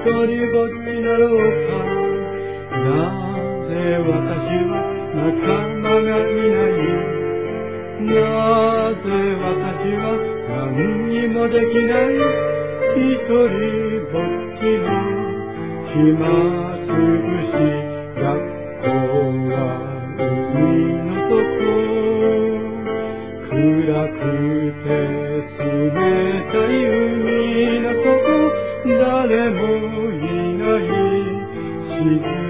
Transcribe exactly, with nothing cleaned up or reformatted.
りぼっちだろうか。なぜ私は仲間がいない。なぜ私は何にもできない。一人ぼっちの暇つぶし。学校は海の底、暗くて冷たい海の底、誰もいない静